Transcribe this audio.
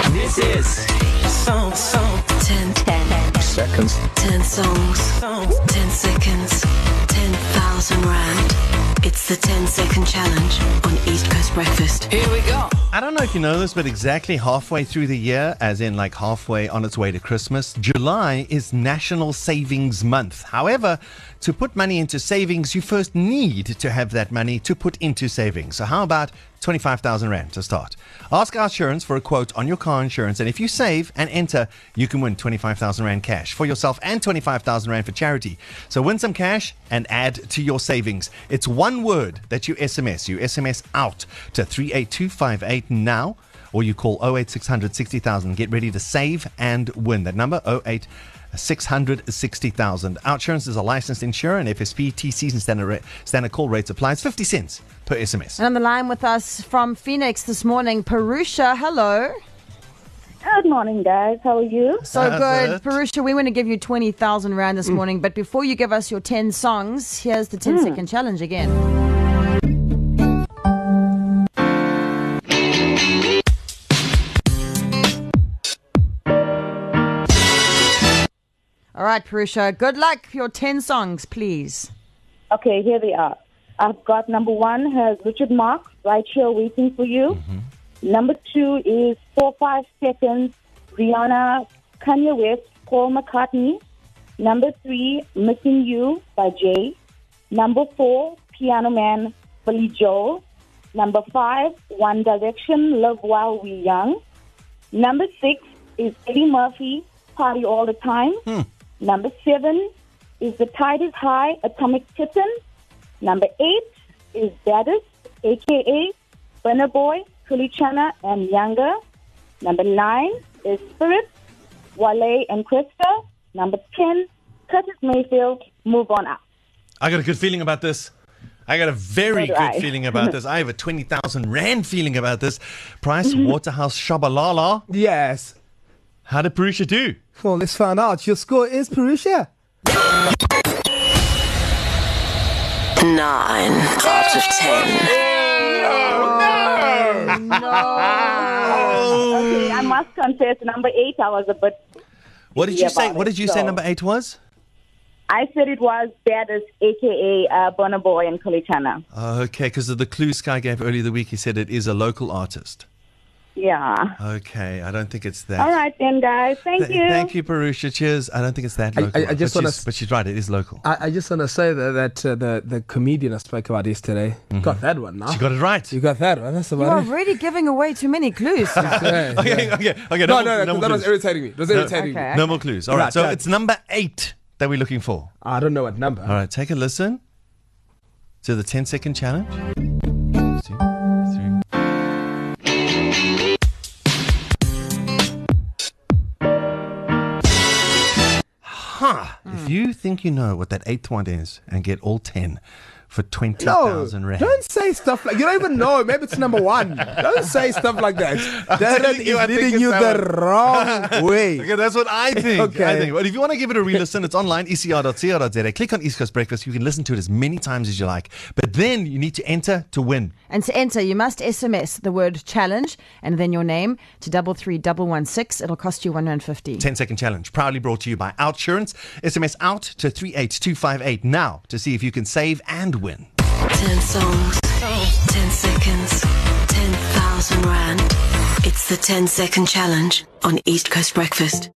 This is song 10 seconds. 10 songs, 10 seconds, 10,000 rand. It's the 10-second challenge on East Coast Breakfast. Here we go. I don't know if you know this, but exactly halfway through the year, as in like halfway on its way to Christmas, July is National Savings Month. However, to put money into savings, you first need to have that money to put into savings. So how about 25,000 Rand to start? Ask our insurance for a quote on your car insurance, and if you save and enter, you can win 25,000 Rand cash for yourself and 25,000 Rand for charity. So win some cash and add to your savings. It's one word that you SMS. You SMS out to 38258 now, or you call 08600 60,000. Get ready to save and win. That number, 08660,000. Our insurance is a licensed insurer, and FSP, TCs and standard call rates applies 50 cents per SMS. And on the line with us from Phoenix this morning, Purusha. Hello. Good morning, guys. How are you? So good. Purusha, we want to give you 20,000 Rand this morning, but before you give us your 10 songs, here's the 10-second challenge again. All right, Purusha, good luck. Your 10 songs, please. Okay, here they are. I've got number 1 has Richard Marx, Right Here Waiting for You. Number 2 is 4-5 Seconds, Rihanna, Kanye West, Paul McCartney. Number 3, Missing You by Jay. Number 4, Piano Man, Billy Joel. Number 5, One Direction, Live While We're Young. Number 6 is Eddie Murphy, Party All the Time. Number 7 is The Tide is High, Atomic Kitten. Number 8 is Baddest, a.k.a. Burna Boy, Kulichana and Younger. Number 9 is Spirit, Wale and Krista. Number 10, Curtis Mayfield, Move On Up. I got a good feeling about this. I got a very good feeling about this. I have a 20,000 Rand feeling about this. Price Waterhouse Shabalala. Yes. How did Purusha do? Well, let's find out. Your score is Purusha. 9 out of 10. Okay, I must confess, number 8, I was a bit... What did you say? about What it, did you so- say number 8 was? I said it was Baddest, a.k.a. Burna Boy and Kulichana. Okay, because of the clue Sky gave earlier the week, he said it is a local artist. Yeah. Okay, I don't think it's that. All right then, guys. Thank you. Thank you, Purusha. Cheers. I don't think it's that local. I just wanna but she's right. It is local. I just want to say that the comedian I spoke about yesterday got that one now. She got it right. You got that one. That's You're about it. already giving away too many clues. Yeah, Okay. No, more that was clues. irritating me. It was irritating me. Okay. No more clues. All right. Right, So right. it's number 8 that we're looking for. I don't know what number. All right. Take a listen to the 10-second challenge. 1, 2, 3. If you think you know what that 8th one is and get all 10 for 20,000 Rand. Don't say stuff like you don't even know. Maybe it's number 1. Don't say stuff like that. Darren is I think leading it's you that the wrong way. Okay, that's what I think. Okay. I think. But if you want to give it a re-listen, it's online, ecr.co.za. Click on East Coast Breakfast. You can listen to it as many times as you like. But then you need to enter to win. And to enter, you must SMS the word challenge and then your name to 33116. It'll cost you 150. 10-second challenge. Proudly brought to you by Outsurance. SMS out to 38258 now to see if you can save and win. 10 songs, 10 seconds, 10,000 Rand. It's the 10-second challenge on East Coast Breakfast.